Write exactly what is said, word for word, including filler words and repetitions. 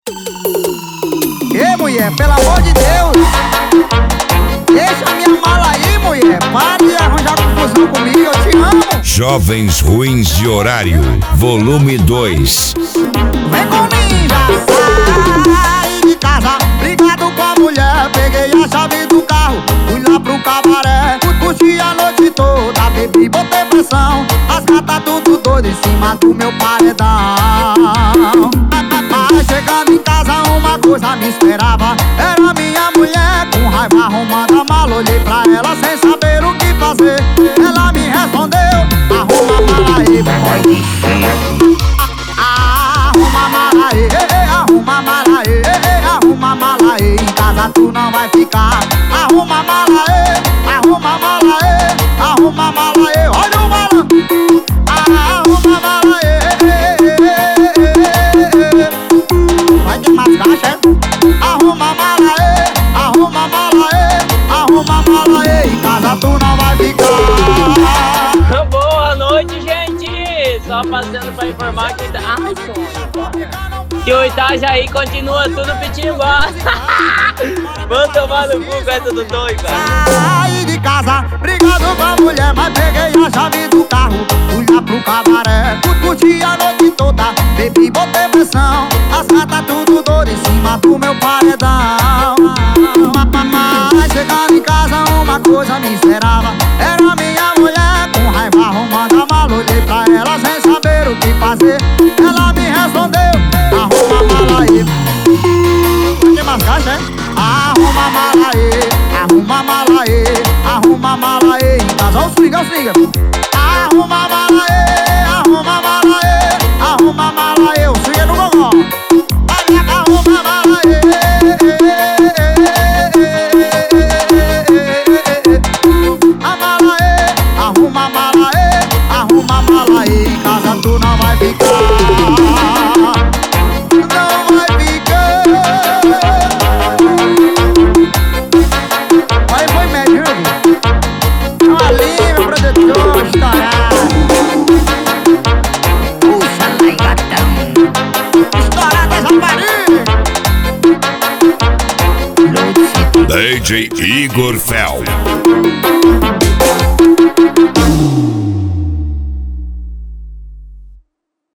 Ei, mulher, pelo amor de Deus, deixa minha mala aí, mulher. Para de arranjar confusão comigo, eu te amo. Jovens Ruins de Horário, volume dois. Vem com ninja, sai de casa, brigado com a mulher. Peguei a chave do carro, fui lá pro cabaré. Curti a noite toda, bebi, botei pressão. As gatas tudo doido em cima do meu paredão. Mas chegando em casa uma coisa me esperava. Era minha mulher com raiva arrumando a mala. Olhei pra ela sem saber o que fazer. Ela me respondeu: arruma a mala aí, boy. Arruma a mala aí, arruma a mala aí, arruma a mala aí. Em casa tu não vai ficar. Arruma a mala aí, arruma a mala aí, arruma a mala aí. Olha o malandro. Arruma a mala aí. Vai ter mais caixa, é? Arruma a mala aí, arruma a mala aí, arruma a mala aí. Em casa tu não vai ficar. Boa noite, gente! Só passando pra informar que... Ai, que o Itajaí continua tudo pitibá. Vamos tomar no cu com essa do doido, cara. Saí de casa, brigado com a mulher, mas peguei a chave do carro. Fui lá pro cabaré, curti a noite toda, bebi, botei pressão. As gatas tudo doido em cima do meu paredão. Mas chegando em casa uma coisa me esperava. Era minha mulher com raiva arrumando a mala. Olhei pra ela sem saber o que fazer. Ela me respondeu: arruma a mala aí. Tem mais caixa, é? Arruma a mala aí, arruma a mala aí, arruma a mala aí. Em casa, os liga, os liga. Arruma a mala aí, arruma a mala aí, arruma a mala aí. Os liga no gogó. Arruma a mala aí. A mala aí, arruma a mala aí, arruma a mala aí. Em casa tu não vai ficar. Não vai ficar. Aí foi médio, viu? Ali, meu protetor, estourado. Puxa lá, gatão. Estourado essa parede. D J Igor Fel.